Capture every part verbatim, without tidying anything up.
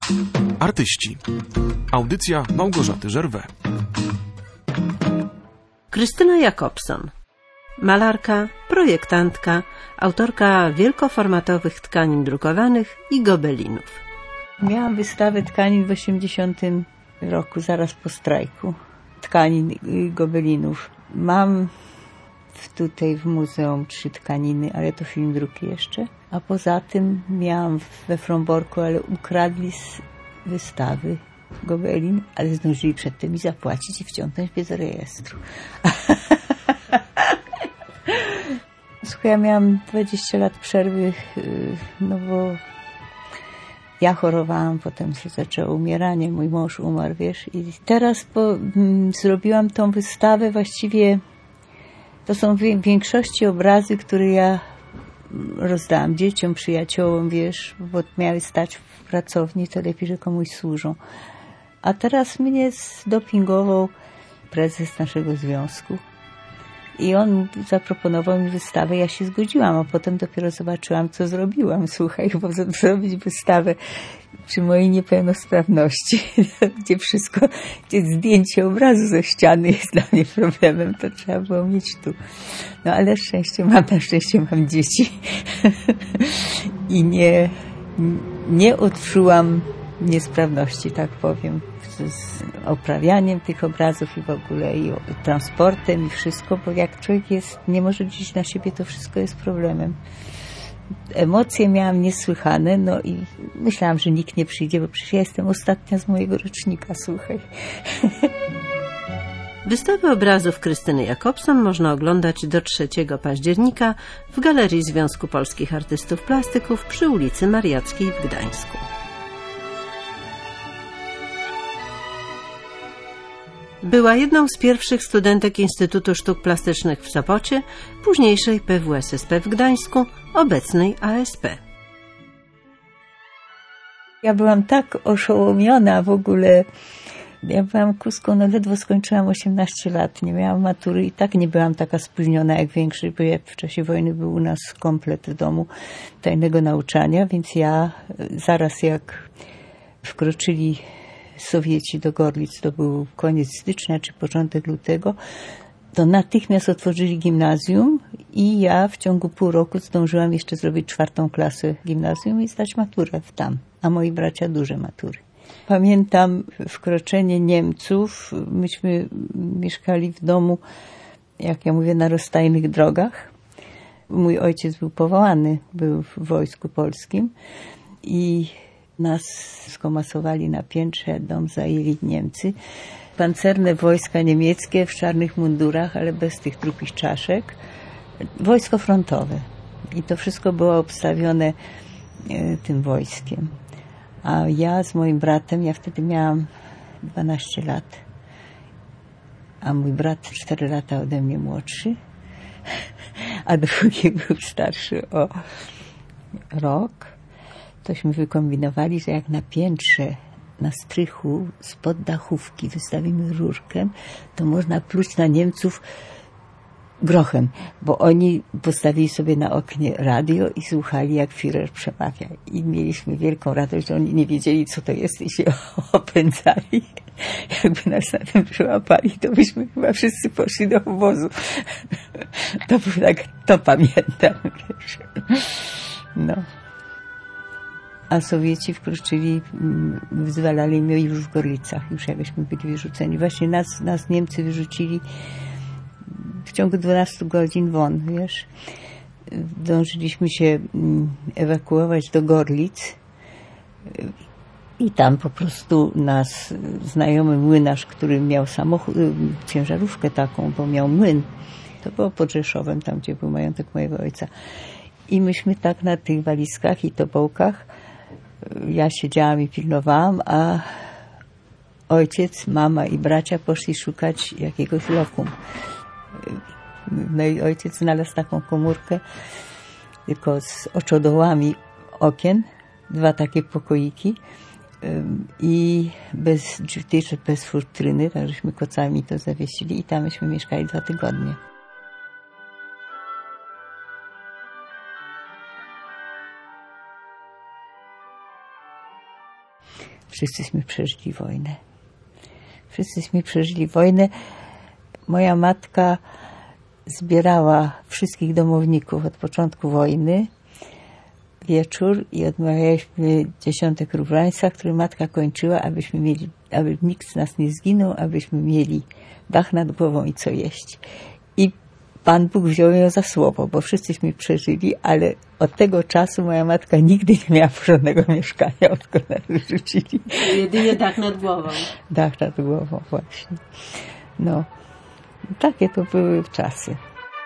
Artyści. Audycja Małgorzaty Żerwę. Krystyna Jakobson. Malarka, projektantka, autorka wielkoformatowych tkanin drukowanych i gobelinów. Miałam wystawę tkanin w osiemdziesiątym roku, zaraz po strajku. Tkanin i gobelinów. Mam w, tutaj w muzeum trzy tkaniny, ale to film druki jeszcze. A poza tym miałam we Fromborku, ale ukradli z wystawy gobelin, ale zdążyli przedtem mi zapłacić i wciągnąć mnie z rejestru. Słuchaj, ja miałam dwadzieścia lat przerwy, no bo ja chorowałam, potem się zaczęło umieranie, mój mąż umarł, wiesz. I teraz po, m, zrobiłam tą wystawę, właściwie to są w większości obrazy, które ja rozdałam dzieciom, przyjaciołom, wiesz, bo miały stać w pracowni, to lepiej, że komuś służą. A teraz mnie zdopingował prezes naszego związku. I on zaproponował mi wystawę, ja się zgodziłam, a potem dopiero zobaczyłam, co zrobiłam. Słuchaj, bo zrobić wystawę przy mojej niepełnosprawności, gdzie wszystko, gdzie zdjęcie obrazu ze ściany jest dla mnie problemem, to trzeba było mieć tu. No ale szczęście mam, na szczęście mam dzieci i nie, nie odczułam niesprawności, tak powiem, z oprawianiem tych obrazów i w ogóle i transportem i wszystko, bo jak człowiek jest, nie może liczyć na siebie, to wszystko jest problemem. Emocje miałam niesłychane, no i myślałam, że nikt nie przyjdzie, bo przecież ja jestem ostatnia z mojego rocznika, słuchaj. Wystawę obrazów Krystyny Jakobson można oglądać do trzeciego października w Galerii Związku Polskich Artystów Plastyków przy ulicy Mariackiej w Gdańsku. Była jedną z pierwszych studentek Instytutu Sztuk Plastycznych w Sopocie, późniejszej P W S S P w Gdańsku, obecnej A S P. Ja byłam tak oszołomiona w ogóle. Ja byłam kuską, no ledwo skończyłam osiemnaście lat, nie miałam matury i tak nie byłam taka spóźniona jak większość, bo ja w czasie wojny był u nas komplet w domu tajnego nauczania, więc ja zaraz jak wkroczyli Sowieci do Gorlic, to był koniec stycznia czy początek lutego, to natychmiast otworzyli gimnazjum i ja w ciągu pół roku zdążyłam jeszcze zrobić czwartą klasę gimnazjum i zdać maturę w tam, a moi bracia duże matury. Pamiętam wkroczenie Niemców, myśmy mieszkali w domu, jak ja mówię, na rozstajnych drogach. Mój ojciec był powołany, był w Wojsku Polskim i nas skomasowali na piętrze, dom zajęli Niemcy. Pancerne wojska niemieckie w czarnych mundurach, ale bez tych trupich czaszek. Wojsko frontowe. I to wszystko było obstawione e, tym wojskiem. A ja z moim bratem, ja wtedy miałam dwanaście lat, a mój brat cztery lata ode mnie młodszy, a drugi był starszy o rok. Tośmy wykombinowali, że jak na piętrze, na strychu, spod dachówki wystawimy rurkę, to można pluć na Niemców grochem, bo oni postawili sobie na oknie radio i słuchali, jak Führer przemawia. I mieliśmy wielką radość, że oni nie wiedzieli, co to jest i się opędzali. Jakby nas na tym przyłapali, to byśmy chyba wszyscy poszli do obozu. To był tak, to pamiętam. Wiesz. No. A Sowieci wkroczyli, wyzwalali mnie już w Gorlicach, już jakbyśmy byli wyrzuceni. Właśnie nas, nas Niemcy wyrzucili w ciągu dwunastu godzin won, wiesz. Zdążyliśmy się ewakuować do Gorlic i tam po prostu nas znajomy młynarz, który miał samochód, ciężarówkę taką, bo miał młyn. To było pod Rzeszowem, tam gdzie był majątek mojego ojca. I myśmy tak na tych walizkach i tobołkach, ja siedziałam i pilnowałam, a ojciec, mama i bracia poszli szukać jakiegoś lokum. No i ojciec znalazł taką komórkę, tylko z oczodołami okien, dwa takie pokoiki i bez drzwi, bez furtryny, tak żeśmy kocami to zawiesili i tam myśmy mieszkali dwa tygodnie. Wszyscyśmy przeżyli wojnę. Wszyscyśmy przeżyli wojnę. Moja matka zbierała wszystkich domowników od początku wojny. Wieczór i odmawialiśmy dziesiątek różańca, który matka kończyła, abyśmy mieli, aby nikt z nas nie zginął, abyśmy mieli dach nad głową i co jeść. I Pan Bóg wziął ją za słowo, bo wszyscyśmy przeżyli, ale od tego czasu moja matka nigdy nie miała porządnego mieszkania, odkąd nas wyrzucili. Jedynie dach nad głową. Dach nad głową, właśnie. No, takie to były czasy.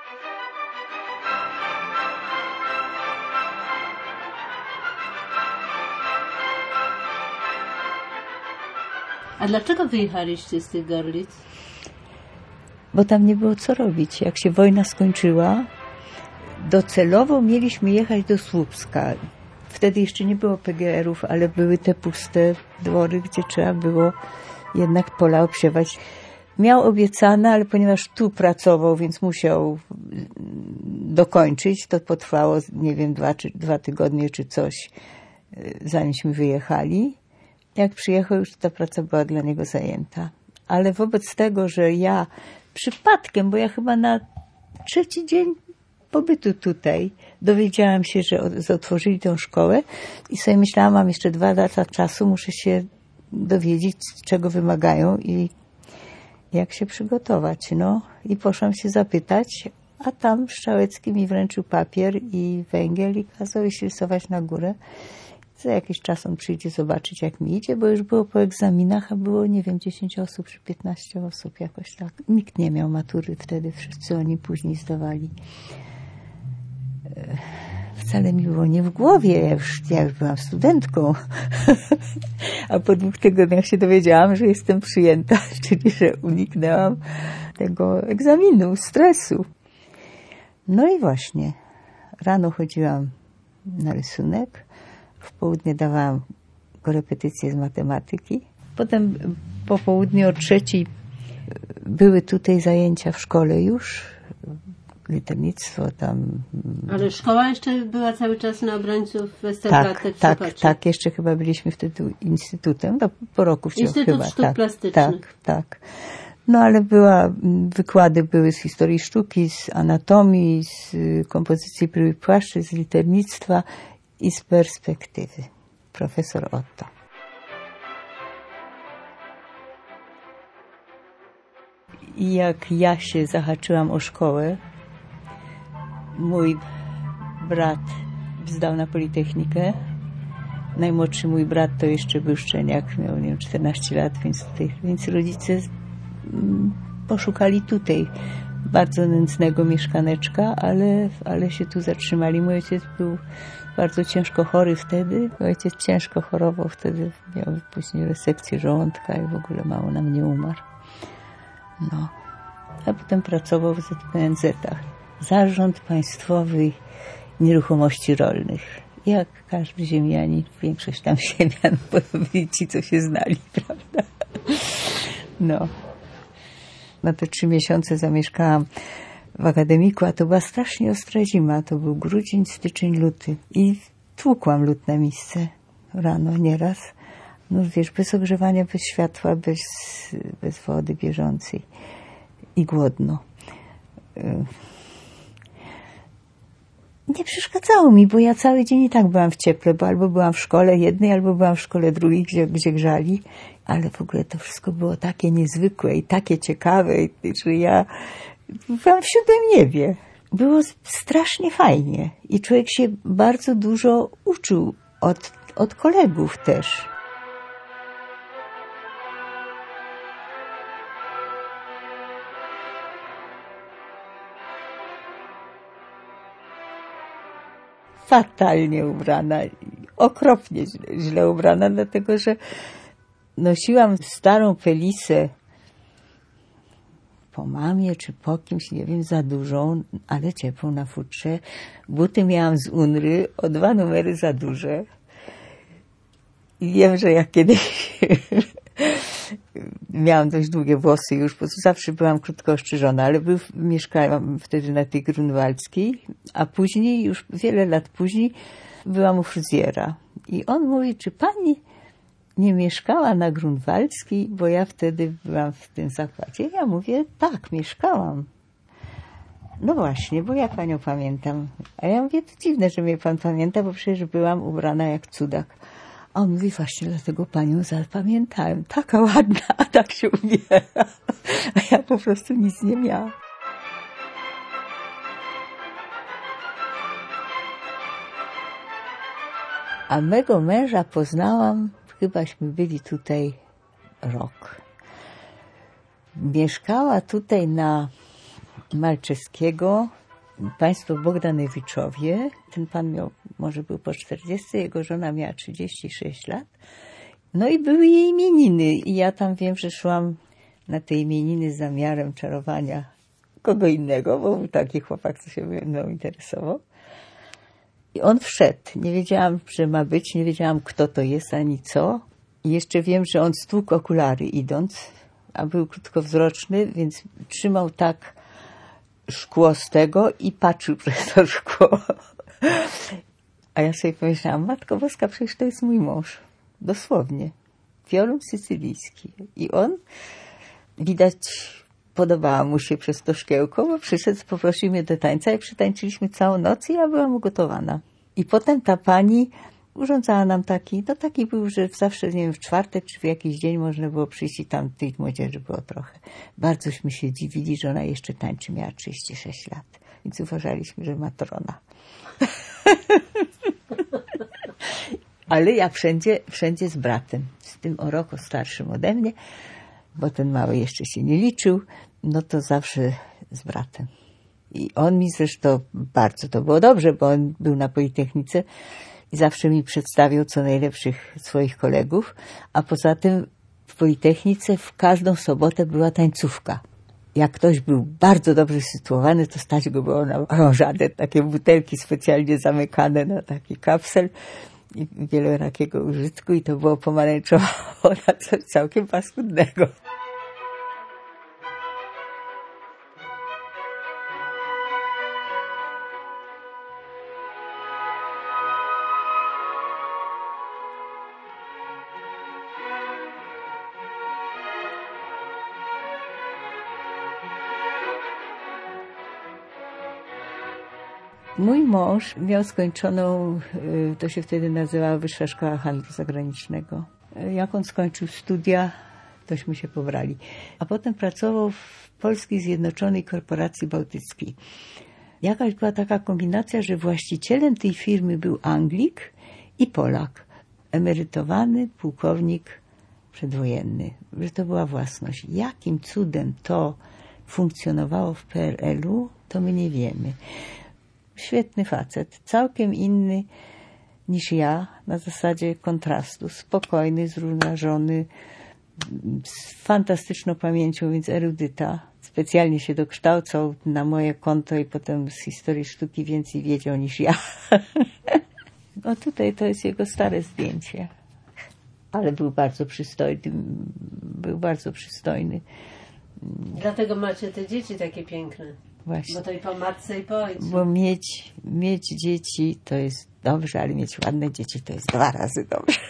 A dlaczego wyjechaliście z tych Gorlic? Bo tam nie było co robić. Jak się wojna skończyła, docelowo mieliśmy jechać do Słupska. Wtedy jeszcze nie było P G R ów, ale były te puste dwory, gdzie trzeba było jednak pola obsiewać. Miał obiecane, ale ponieważ tu pracował, więc musiał dokończyć, to potrwało, nie wiem, dwa, czy, dwa tygodnie czy coś, zanieśmy wyjechali. Jak przyjechał, już ta praca była dla niego zajęta. Ale wobec tego, że ja przypadkiem, bo ja chyba na trzeci dzień pobytu tutaj dowiedziałam się, że otworzyli tę szkołę i sobie myślałam, mam jeszcze dwa lata czasu, muszę się dowiedzieć, czego wymagają i jak się przygotować. No i poszłam się zapytać, a tam Strzałecki mi wręczył papier i węgiel i kazał iść rysować na górę. Za jakiś czas on przyjdzie zobaczyć, jak mi idzie, bo już było po egzaminach, a było, nie wiem, dziesięć osób czy piętnaście osób, jakoś tak. Nikt nie miał matury wtedy, wszyscy oni później zdawali. Wcale mi było nie w głowie, ja już, ja już byłam studentką. A po dwóch tygodniach się dowiedziałam, że jestem przyjęta, czyli że uniknęłam tego egzaminu, stresu. No i właśnie, rano chodziłam na rysunek, w południe dawałam korepetycje z matematyki. Potem po południu o trzeciej były tutaj zajęcia w szkole już, liternictwo tam. Ale szkoła jeszcze była cały czas na obrońców Westerplatte w Tak, Sopocie. tak, jeszcze chyba byliśmy wtedy instytutem, no, po roku wciąż Instytut chyba. Sztuk tak, Plastycznych. Tak, tak. No ale była, wykłady były z historii sztuki, z anatomii, z kompozycji próby płaszczy, z liternictwa i z perspektywy. Profesor Otto. I jak ja się zahaczyłam o szkołę, mój brat zdał na Politechnikę. Najmłodszy mój brat to jeszcze był szczeniak, miał nie wiem, czternaście lat, więc, tutaj, więc rodzice poszukali tutaj bardzo nędznego mieszkaneczka, ale, ale się tu zatrzymali. Mój ojciec był bardzo ciężko chory wtedy. Mój ojciec ciężko chorował wtedy, miał później resekcję żołądka i w ogóle mało nam nie umarł. No. A potem pracował w Z P N Z-ach. Zarząd Państwowy Nieruchomości Rolnych. Jak każdy ziemianin, większość tam ziemian, bo byli ci, co się znali, prawda? No. Na te trzy miesiące zamieszkałam w akademiku, a to była strasznie ostra zima. To był grudzień, styczeń, luty. I tłukłam lód na misce rano nieraz. No wiesz, bez ogrzewania, bez światła, bez, bez wody bieżącej. I głodno. Nie przeszkadzało mi, bo ja cały dzień i tak byłam w cieple, bo albo byłam w szkole jednej, albo byłam w szkole drugiej, gdzie, gdzie grzali. Ale w ogóle to wszystko było takie niezwykłe i takie ciekawe, że ja byłam w siódmym niebie. Było strasznie fajnie i człowiek się bardzo dużo uczył od, od kolegów też. Fatalnie ubrana, okropnie źle, źle ubrana, dlatego że nosiłam starą pelisę po mamie czy po kimś, nie wiem, za dużą, ale ciepłą na futrze. Buty miałam z Unry, o dwa numery za duże. I wiem, że jak kiedyś miałam dość długie włosy już, bo zawsze byłam krótko ostrzyżona, ale był, mieszkałam wtedy na tej Grunwaldzkiej, a później, już wiele lat później, byłam u fryzjera. I on mówi, czy pani nie mieszkała na Grunwaldzkiej, bo ja wtedy byłam w tym zakładzie. Ja mówię, tak, mieszkałam. No właśnie, bo ja panią pamiętam. A ja mówię, to dziwne, że mnie pan pamięta, bo przecież byłam ubrana jak cudak. A on mówi, właśnie dlatego panią zapamiętałem. Taka ładna, a tak się ubiera. A ja po prostu nic nie miałam. A mego męża poznałam, chybaśmy byli tutaj rok. Mieszkała tutaj na Malczewskiego, państwo Bogdanowiczowie. Ten pan miał, może był po czterdziestce, jego żona miała trzydzieści sześć lat. No i były jej imieniny. I ja tam wiem, że szłam na te imieniny z zamiarem czarowania kogo innego, bo był taki chłopak, co się mną interesował. I on wszedł. Nie wiedziałam, że ma być, nie wiedziałam, kto to jest, ani co. I jeszcze wiem, że on stłukł okulary idąc, a był krótkowzroczny, więc trzymał tak szkło z tego i patrzył przez to szkło. A ja sobie pomyślałam, Matko Boska, przecież to jest mój mąż. Dosłownie. Piorun sycylijski. I on, widać, podobała mu się przez to szkiełko, bo przyszedł, poprosił mnie do tańca i przytańczyliśmy całą noc i ja byłam ugotowana. I potem ta pani urządzała nam taki, no taki był, że zawsze, nie wiem, w czwartek czy w jakiś dzień można było przyjść i tam tej młodzieży było trochę. Bardzośmy się dziwili, że ona jeszcze tańczy, miała trzydzieści sześć lat. Więc uważaliśmy, że matrona. Ale ja wszędzie, wszędzie z bratem, z tym o rok starszym ode mnie, bo ten mały jeszcze się nie liczył, no to zawsze z bratem. I on mi zresztą bardzo to było dobrze, bo on był na Politechnice i zawsze mi przedstawiał co najlepszych swoich kolegów, a poza tym w Politechnice w każdą sobotę była tańcówka. Jak ktoś był bardzo dobrze sytuowany, to stać go było na orężadę, takie butelki specjalnie zamykane na taki kapsel i wielorakiego użytku i to było pomarańczowo na coś całkiem paskudnego. Mój mąż miał skończoną, to się wtedy nazywała Wyższa Szkoła Handlu Zagranicznego. Jak on skończył studia, tośmy się pobrali. A potem pracował w Polskiej Zjednoczonej Korporacji Bałtyckiej. Jakaś była taka kombinacja, że właścicielem tej firmy był Anglik i Polak. Emerytowany pułkownik przedwojenny. Że to była własność. Jakim cudem to funkcjonowało w P R L-u, to my nie wiemy. Świetny facet, całkiem inny niż ja, na zasadzie kontrastu, spokojny, zrównoważony, z fantastyczną pamięcią, więc erudyta. Specjalnie się dokształcał na moje konto i potem z historii sztuki więcej wiedział niż ja. No tutaj to jest jego stare zdjęcie. Ale był bardzo przystojny, był bardzo przystojny. Dlatego macie te dzieci takie piękne. Właśnie. Bo to i po matce, i po ojcu. Bo mieć, mieć dzieci to jest dobrze, ale mieć ładne dzieci to jest dwa razy dobrze.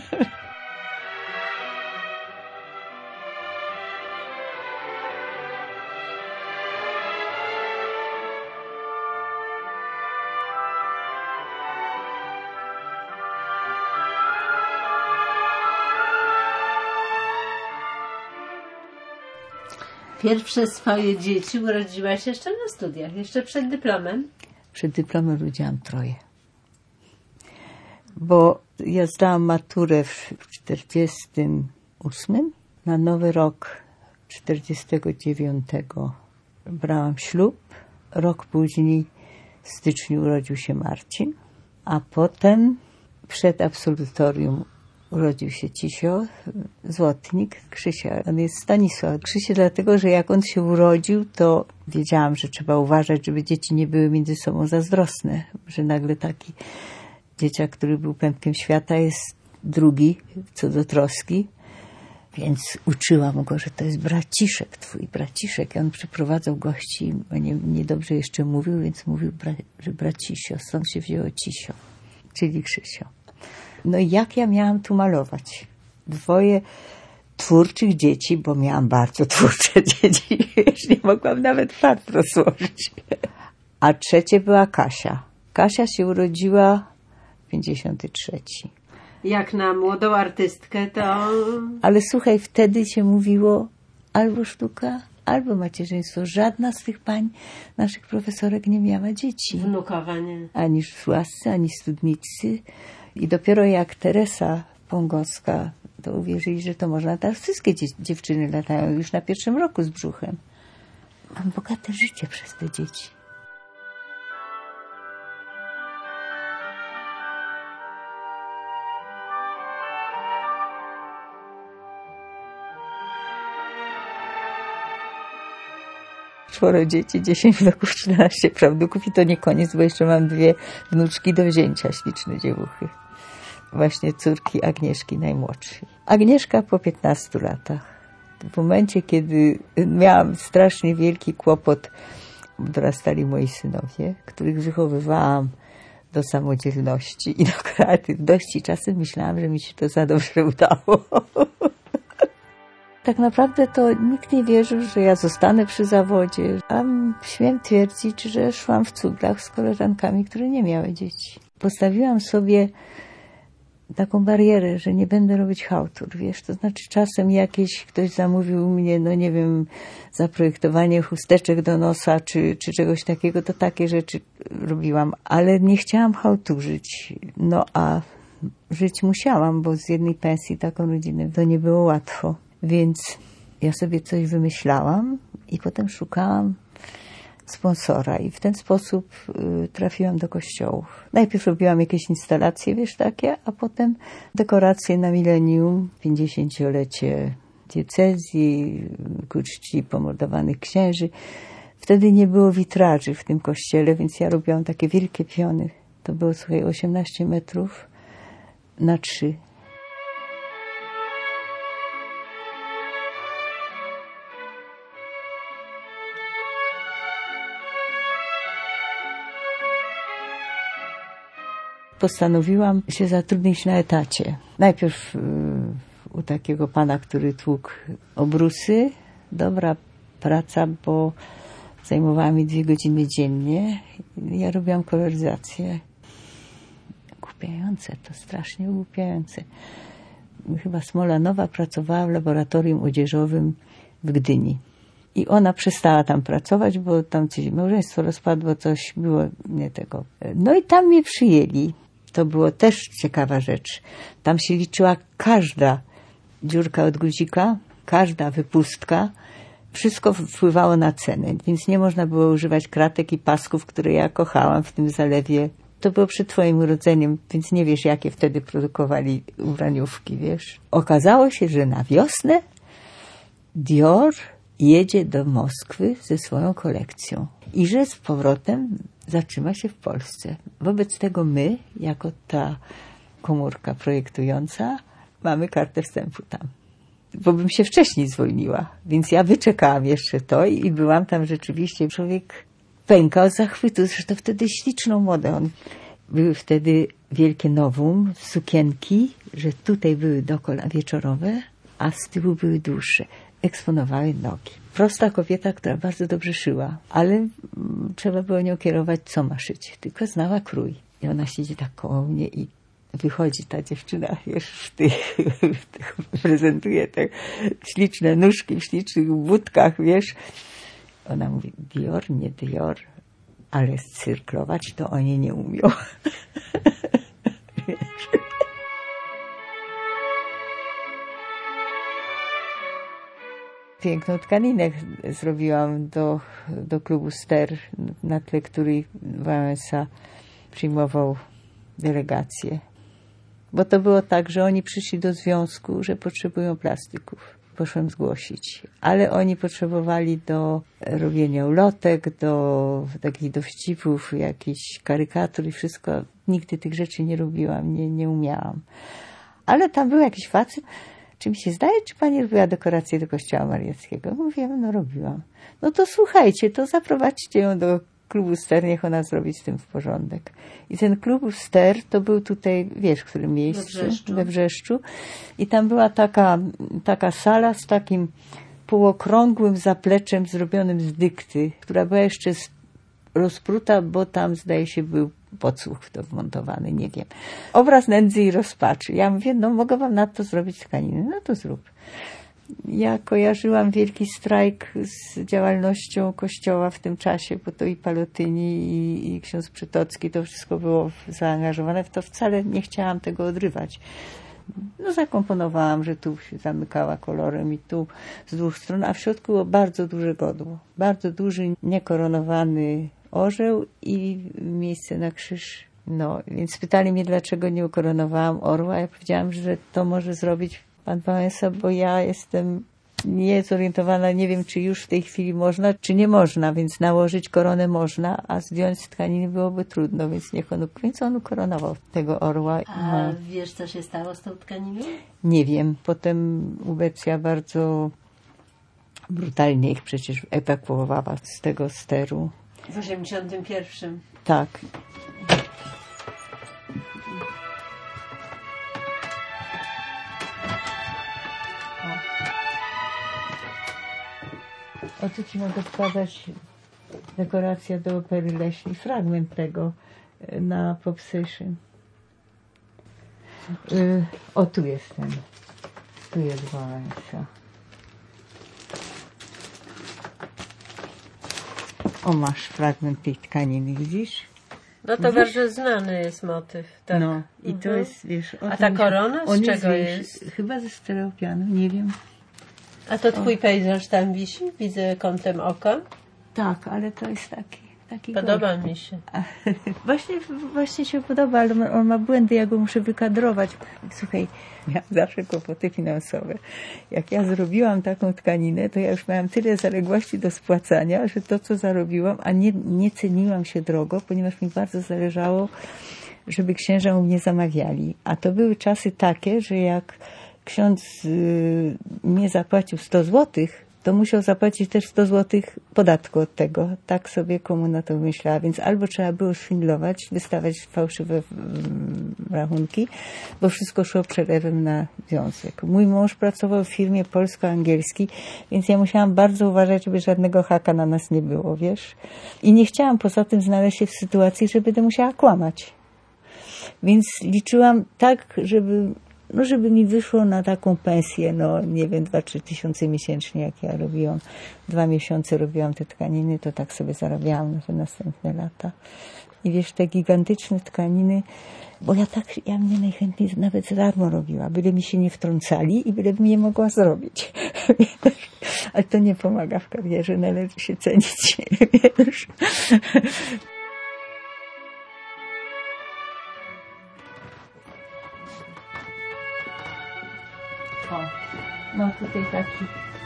Pierwsze swoje dzieci urodziłaś jeszcze na studiach, jeszcze przed dyplomem? Przed dyplomem urodziłam troje. Bo ja zdałam maturę w czterdziestym ósmym. Na Nowy Rok czterdziestego dziewiątego brałam ślub. Rok później, w styczniu, urodził się Marcin. A potem przed absolutorium urodził się Cisio, złotnik Krzysia. On jest Stanisław. Krzysie dlatego, że jak on się urodził, to wiedziałam, że trzeba uważać, żeby dzieci nie były między sobą zazdrosne. Że nagle taki dzieciak, który był pępkiem świata, jest drugi co do troski. Więc uczyłam go, że to jest braciszek, twój braciszek. I on przyprowadzał gości, bo nie, niedobrze jeszcze mówił, więc mówił, bra, że bracisio. Stąd się wzięło Cisio, czyli Krzysio. No i jak ja miałam tu malować? dwoje twórczych dzieci, bo miałam bardzo twórcze dzieci, już nie mogłam nawet farb rozłożyć. A trzecie była Kasia. Kasia się urodziła w pięćdziesiątym trzecim. Jak na młodą artystkę, to... Ale słuchaj, wtedy się mówiło albo sztuka, albo macierzyństwo. Żadna z tych pań, naszych profesorek, nie miała dzieci. Wnukowanie. Ani Szłascy, ani Studnicy. I dopiero jak Teresa Pongowska, to uwierzyli, że to można. Teraz wszystkie dzie- dziewczyny latają już na pierwszym roku z brzuchem. Mam bogate życie przez te dzieci. Czworo dzieci, dziesięć wnuków, czternaście prawnuków i to nie koniec, bo jeszcze mam dwie wnuczki do wzięcia, śliczne dziewuchy. Właśnie córki Agnieszki najmłodszej. Agnieszka po piętnastu latach. W momencie, kiedy miałam strasznie wielki kłopot, dorastali moi synowie, których wychowywałam do samodzielności i do kreatywności. Czasem myślałam, że mi się to za dobrze udało. Tak naprawdę to nikt nie wierzył, że ja zostanę przy zawodzie. A śmiem twierdzić, że szłam w cuglach z koleżankami, które nie miały dzieci. Postawiłam sobie taką barierę, że nie będę robić chałtur, wiesz, to znaczy czasem jakieś ktoś zamówił mnie, no nie wiem, zaprojektowanie chusteczek do nosa, czy, czy czegoś takiego, to takie rzeczy robiłam, ale nie chciałam chałturzyć, no a żyć musiałam, bo z jednej pensji taką rodzinę to nie było łatwo, więc ja sobie coś wymyślałam i potem szukałam sponsora i w ten sposób y, trafiłam do kościołów. Najpierw robiłam jakieś instalacje, wiesz, takie, a potem dekoracje na milenium, pięćdziesięciolecie diecezji, ku czci pomordowanych księży. Wtedy nie było witraży w tym kościele, więc ja robiłam takie wielkie piony. To było, słuchaj, osiemnaście metrów na trzy. Postanowiłam się zatrudnić na etacie. Najpierw y, u takiego pana, który tłukł obrusy. Dobra praca, bo zajmowała mi dwie godziny dziennie. Ja robiłam koloryzację. Głupiające, to strasznie głupiające. Chyba Smolanowa pracowała w laboratorium odzieżowym w Gdyni. I ona przestała tam pracować, bo tam coś małżeństwo rozpadło, coś było nie tego. No i tam mnie przyjęli. To było też ciekawa rzecz. Tam się liczyła każda dziurka od guzika, każda wypustka. Wszystko wpływało na cenę, więc nie można było używać kratek i pasków, które ja kochałam w tym zalewie. To było przed twoim urodzeniem, więc nie wiesz, jakie wtedy produkowali ubraniówki, wiesz. Okazało się, że na wiosnę Dior jedzie do Moskwy ze swoją kolekcją i że z powrotem zatrzyma się w Polsce. Wobec tego my, jako ta komórka projektująca, mamy kartę wstępu tam. Bo bym się wcześniej zwolniła, więc ja wyczekałam jeszcze to i byłam tam rzeczywiście. Człowiek pękał z zachwytu, zresztą wtedy śliczną modę. On, były wtedy wielkie nowum, sukienki, że tutaj były dokola wieczorowe, a z tyłu były dłuższe. Eksponowały nogi. Prosta kobieta, która bardzo dobrze szyła, ale mm, trzeba było nią kierować, co ma szyć, tylko znała krój. I ona siedzi tak koło mnie i wychodzi ta dziewczyna, wiesz, w tych, w tych prezentuje te śliczne nóżki w ślicznych budkach, wiesz. Ona mówi, Dior, nie Dior, ale cyrklować to oni nie umią. Piękną tkaninę zrobiłam do, do klubu Ster, na tle której Wałęsa przyjmował delegację. Bo to było tak, że oni przyszli do związku, że potrzebują plastyków. Poszłam zgłosić. Ale oni potrzebowali do robienia ulotek, do takich dowcipów, jakichś karykatur i wszystko. Nigdy tych rzeczy nie robiłam, nie, nie umiałam. Ale tam był jakiś facet. Czy mi się zdaje, czy pani robiła dekorację do kościoła mariackiego? Mówiłam, no robiłam. No to słuchajcie, to zaprowadźcie ją do klubu Ster, niech ona zrobi z tym w porządek. I ten klub Ster to był tutaj, wiesz, w którym miejscu? We Wrzeszczu. We Wrzeszczu. I tam była taka, taka sala z takim półokrągłym zapleczem zrobionym z dykty, która była jeszcze rozpruta, bo tam zdaje się był podsłuch to wmontowany, nie wiem. Obraz nędzy i rozpaczy. Ja mówię, no mogę wam na to zrobić tkaniny. No to zrób. Ja kojarzyłam wielki strajk z działalnością Kościoła w tym czasie, bo to i Palotyni, i, i ksiądz Przytocki, to wszystko było zaangażowane. W to wcale nie chciałam tego odrywać. No zakomponowałam, że tu się zamykała kolorem i tu z dwóch stron, a w środku było bardzo duże godło. Bardzo duży, niekoronowany orzeł i miejsce na krzyż. No, więc pytali mnie, dlaczego nie ukoronowałam orła. Ja powiedziałam, że to może zrobić pan Wałęsa, bo ja jestem niezorientowana, nie wiem, czy już w tej chwili można, czy nie można, więc nałożyć koronę można, a zdjąć z tkaniny byłoby trudno, więc niech on, więc on ukoronował tego orła. A no. wiesz, co się stało z tą tkaniną? Nie wiem. Potem Ubecja bardzo brutalnie ich przecież ewakuowała z tego steru. W osiemdziesiątym pierwszym. Tak. O tu ci mogę wkładać dekoracja do Opery Leśnej, fragment tego na Pop Session. Yy, o, tu jest ten. Tu jest Wałęsa. O, masz fragment tej tkaniny, widzisz? No to Widzisz? bardzo znany jest motyw. Tak. No i to Mhm. jest, wiesz... o A tym ta korona z on czego wiesz, jest? Chyba ze stereopianu, nie wiem. A to twój pejzaż tam wisi? Widzę kątem oka. Tak, ale to jest taki... taki Podoba gość. mi się. A, Właśnie, właśnie się podoba, ale on- on ma błędy, ja go muszę wykadrować. Słuchaj, miałam zawsze kłopoty finansowe. Jak ja zrobiłam taką tkaninę, to ja już miałam tyle zaległości do spłacania, że to, co zarobiłam, a nie, nie ceniłam się drogo, ponieważ mi bardzo zależało, żeby księża u mnie zamawiali. A to były czasy takie, że jak ksiądz y, nie zapłacił sto złotych, to musiał zapłacić też sto złotych podatku od tego. Tak sobie komuna to myślała. Więc albo trzeba było szwindlować, wystawać fałszywe mm, rachunki, bo wszystko szło przelewem na związek. Mój mąż pracował w firmie polsko-angielskiej, więc ja musiałam bardzo uważać, żeby żadnego haka na nas nie było, wiesz. I nie chciałam poza tym znaleźć się w sytuacji, że będę musiała kłamać. Więc liczyłam tak, żeby... No, żeby mi wyszło na taką pensję, no nie wiem, dwa, trzy tysiące miesięcznie, jak ja robiłam. Dwa miesiące robiłam te tkaniny, to tak sobie zarabiałam na te następne lata. I wiesz, te gigantyczne tkaniny, bo ja tak, ja mnie najchętniej nawet za darmo robiła, byle mi się nie wtrącali i byle mi je mogła zrobić. Ale to nie pomaga w karierze, należy się cenić, wiesz. O, no tutaj taki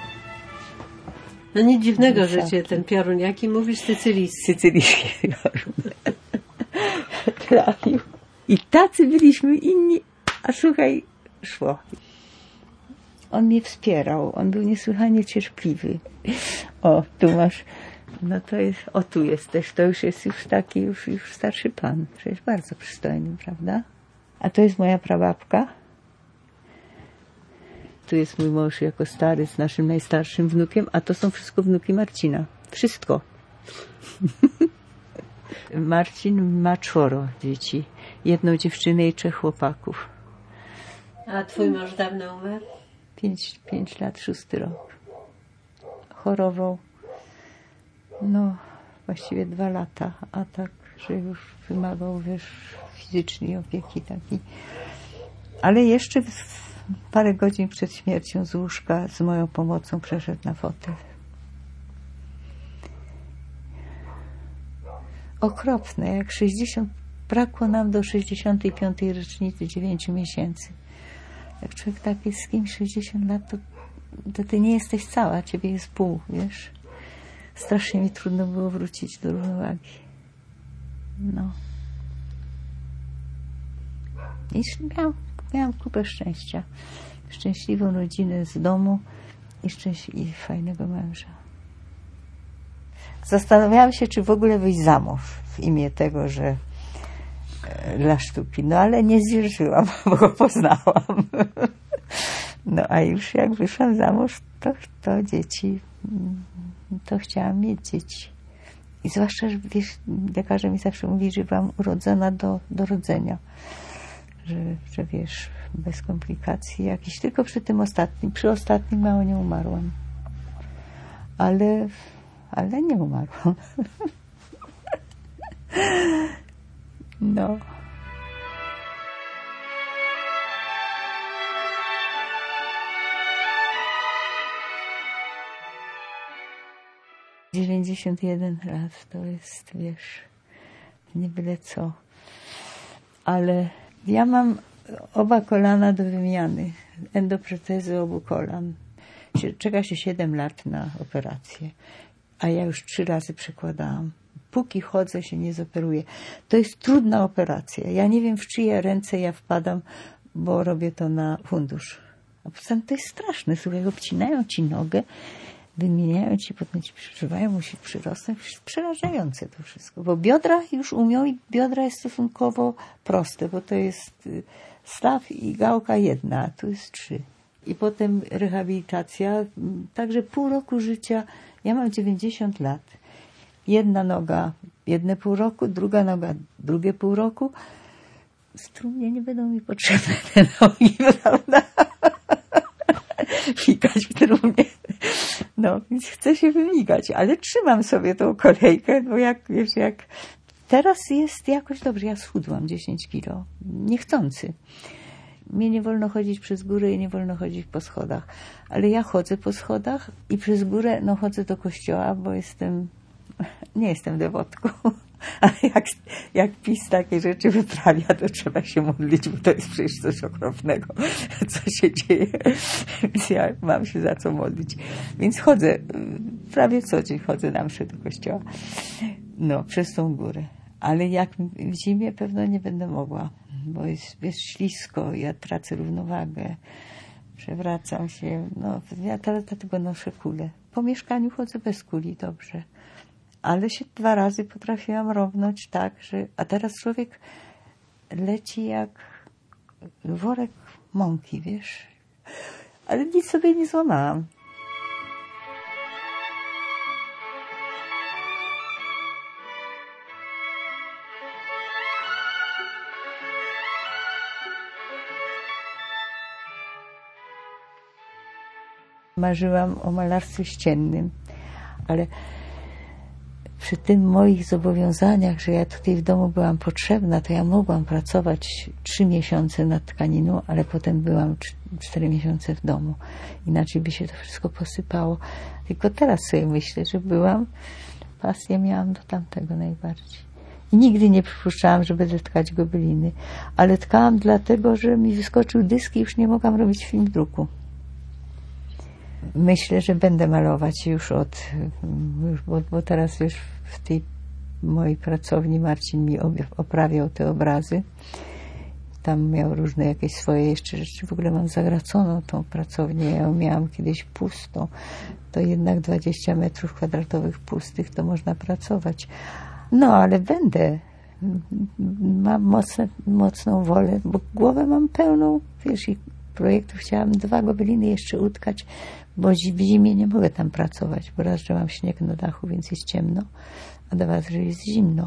No nic dziwnego, że Tak. cię ten piorun, jaki mówisz, sycylijski. sycylijski piorun trafił. I tacy byliśmy inni, a słuchaj, szło. On mnie wspierał, on był niesłychanie cierpliwy. O, tu masz, no to jest, o tu jesteś, to już jest już taki, już, już starszy pan, przecież bardzo przystojny, prawda? A to jest moja prababka. Tu jest mój mąż jako stary z naszym najstarszym wnukiem, a to są wszystko wnuki Marcina. Wszystko. Marcin ma czworo dzieci. Jedną dziewczynę i trzech chłopaków. A twój mąż dawno umarł? Pięć, pięć lat, szósty rok. Chorował. No, właściwie dwa lata, a tak, że już wymagał, wiesz, fizycznej opieki takiej. Ale jeszcze w, parę godzin przed śmiercią z łóżka z moją pomocą przeszedł na fotel. Okropne, jak sześćdziesiąt, brakło nam do sześćdziesiątej piątej rocznicy dziewięciu miesięcy. Jak człowiek tak jest z kimś sześćdziesiąt lat, to, to ty nie jesteś cała, ciebie jest pół, wiesz. Strasznie mi trudno było wrócić do równowagi. No. I miałam, miałam kupę szczęścia. Szczęśliwą rodzinę z domu i, szczęś- i fajnego męża. zastanawiałam się, czy w ogóle wyjść za mąż w imię tego, że dla sztuki. No ale nie zdzierżyłam, bo go poznałam. No a już jak wyszłam za mąż, to, to dzieci, to chciałam mieć dzieci. I zwłaszcza, że wiesz, lekarze mi zawsze mówili, że byłam urodzona do, do rodzenia. Że, że wiesz, bez komplikacji jakichś. Tylko przy tym ostatnim, przy ostatnim mało nie umarłam. Ale, ale nie umarłam. No. dziewięćdziesiąt jeden lat to jest, wiesz, nie byle co. Ale ja mam oba kolana do wymiany. Endoprotezy obu kolan. Czeka się siedem lat na operację, a ja już trzy razy przekładałam. Póki chodzę, się nie zoperuję. To jest trudna operacja. Ja nie wiem, w czyje ręce ja wpadam, bo robię to na fundusz. A poza tym to jest straszne. Słuchaj, obcinają ci nogę, wymieniają ci, potem ci przyżywają, musi przyrosnąć. Jest przerażające to wszystko. Bo biodra już umią i biodra jest stosunkowo proste, bo to jest staw i gałka jedna, a tu jest trzy. I potem rehabilitacja. Także pół roku życia. Ja mam dziewięćdziesiąt lat. Jedna noga jedne pół roku, druga noga drugie pół roku. W trumnie nie będą mi potrzebne te nogi, prawda? Fikać w trumnie. No, więc chcę się wymigać, ale trzymam sobie tą kolejkę, bo jak, wiesz, jak... Teraz jest jakoś dobrze, ja schudłam dziesięć kilo, niechcący. Mnie nie wolno chodzić przez górę i nie wolno chodzić po schodach. Ale ja chodzę po schodach i przez górę, no chodzę do kościoła, bo jestem... Nie jestem dewotką, ale jak, jak PiS takie rzeczy wyprawia, to trzeba się modlić, bo to jest przecież coś okropnego, co się dzieje. Więc ja mam się za co modlić. Więc chodzę, prawie co dzień chodzę na mszę do kościoła. No, przez tą górę. Ale jak w zimie pewno nie będę mogła, bo jest, jest ślisko, ja tracę równowagę, przewracam się. No, ja dlatego noszę kulę. Po mieszkaniu chodzę bez kuli, dobrze. Ale się dwa razy potrafiłam równąć tak, że... A teraz człowiek leci jak worek mąki, wiesz. Ale nic sobie nie złamałam. Marzyłam o malarstwie ściennym, ale... Przy tym moich zobowiązaniach, że ja tutaj w domu byłam potrzebna, to ja mogłam pracować trzy miesiące nad tkaniną, ale potem byłam cztery miesiące w domu. Inaczej by się to wszystko posypało. Tylko teraz sobie myślę, że byłam, pasję miałam do tamtego najbardziej. I nigdy nie przypuszczałam, że będę tkać gobeliny. Ale tkałam dlatego, że mi wyskoczył dysk i już nie mogłam robić film druku. Myślę, że będę malować już od, już, bo, bo teraz już w tej mojej pracowni Marcin mi oprawiał te obrazy. Tam miał różne jakieś swoje jeszcze rzeczy. W ogóle mam zagraconą tą pracownię. Ja ją miałam kiedyś pustą. To jednak dwadzieścia metrów kwadratowych pustych to można pracować. No, ale będę. Mam mocne, mocną wolę, bo głowę mam pełną, wiesz, i projektów. Chciałam dwa gobeliny jeszcze utkać, bo w zimie nie mogę tam pracować, bo raz, że mam śnieg na dachu, więc jest ciemno, a dwa, że jest zimno.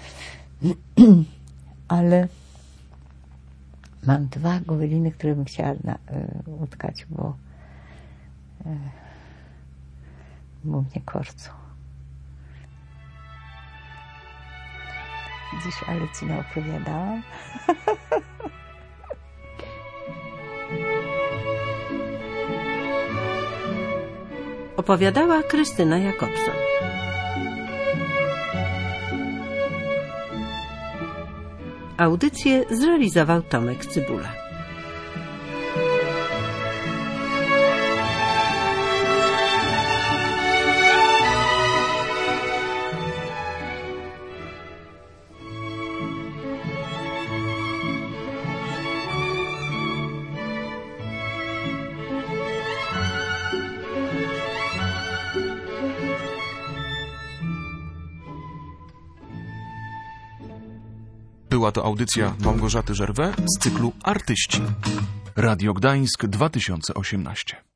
Ale mam dwa gobeliny, które bym chciała na, y, utkać, bo, y, bo mnie korcą. Dziś ale ci naopowiadałam. Opowiadała Krystyna Jakobson. Audycję zrealizował Tomek Cybula. Była to audycja Małgorzaty Żerwę z cyklu Artyści. Radio Gdańsk dwa tysiące osiemnaście.